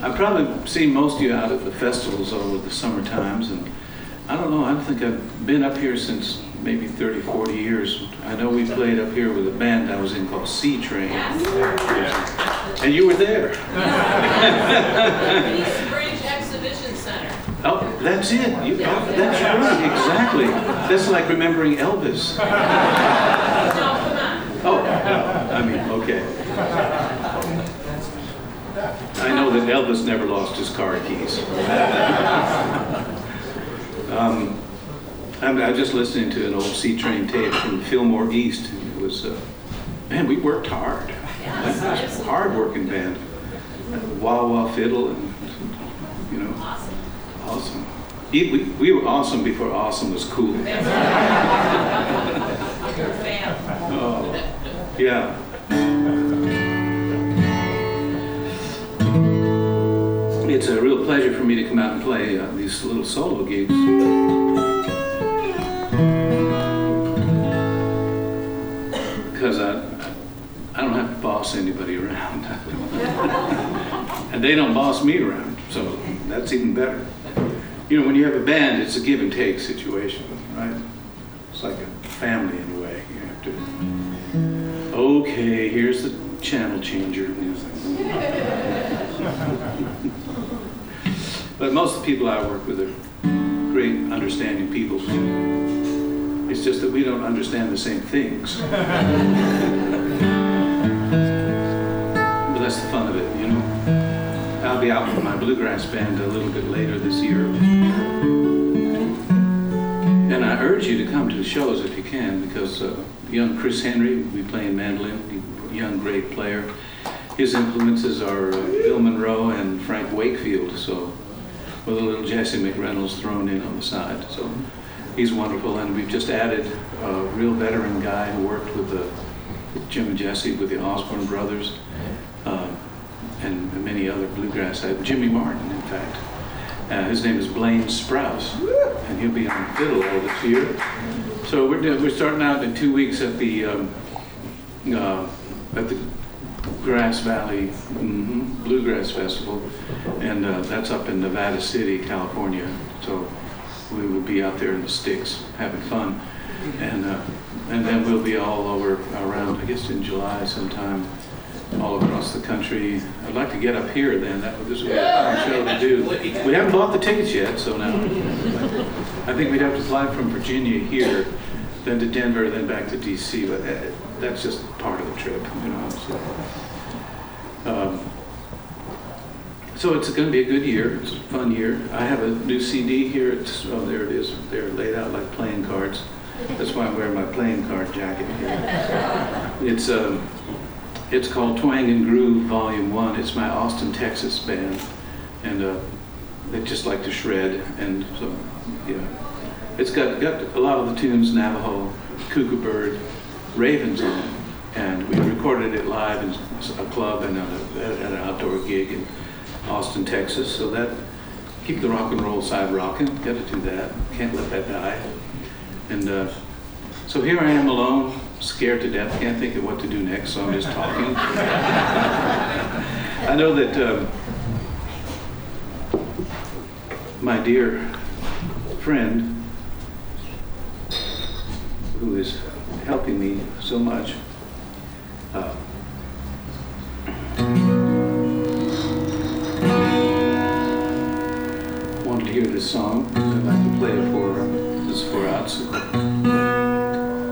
I've probably seen most of you out at the festivals over the summer times, and I don't know, I don't think I've been up here since maybe 30, 40 years. I know we played up here with a band I was in called C Train. Yes. And you were there. East Bridge Exhibition Center. Oh, that's it. That's right, exactly. That's like remembering Elvis. No, come on. Oh, I mean, okay. I know that Elvis never lost his car keys. I'm just listening to an old C Train tape from Fillmore East. It was, man, we worked hard. It was a hard-working band. Wah wah fiddle, and you know, awesome. We were awesome before awesome was cool. Oh, yeah. It's a real pleasure for me to come out and play these little solo gigs. Because I don't have to boss anybody around. And they don't boss me around, so that's even better. You know, when you have a band, it's a give and take situation, right? It's like a family in a way. You have to, okay, here's the channel changer. But most of the people I work with are great, understanding people. It's just that we don't understand the same things. But that's the fun of it, you know. I'll be out with my bluegrass band a little bit later this year. And I urge you to come to the shows if you can, because young Chris Henry will be playing mandolin, a young great player. His influences are Bill Monroe and Frank Wakefield, so with a little Jesse McReynolds thrown in on the side. So he's wonderful, and we've just added a real veteran guy who worked with Jim and Jesse with the Osborne Brothers, and many other bluegrass, Jimmy Martin, in fact. His name is Blaine Sprouse, and he'll be on fiddle all this year. So we're starting out in 2 weeks at the Grass Valley Bluegrass Festival, and that's up in Nevada City, California. So we will be out there in the sticks having fun, and then we'll be all over around, I guess in July sometime, all across the country. I'd like to get up here then. This would be a fun show to do. We haven't bought the tickets yet, so now I think we'd have to fly from Virginia here, then to Denver, then back to DC, but that's just part of the trip, you know. So it's going to be a good year. It's a fun year. I have a new CD here. Oh, there it is. They're laid out like playing cards. That's why I'm wearing my playing card jacket here. It's called Twang and Groove Volume 1. It's my Austin, Texas band, and they just like to shred, and so yeah. It's got a lot of the tunes, Navajo, Cuckoo Bird, Ravens on it, and we recorded it live in a club and at an outdoor gig in Austin, Texas. So that, keep the rock and roll side rocking. Got to do that. Can't let that die. And so here I am alone, scared to death. Can't think of what to do next, so I'm just talking. I know that my dear friend, who is helping me so much, wanted to hear this song. I'd like to play it for her. This is for Atsuko.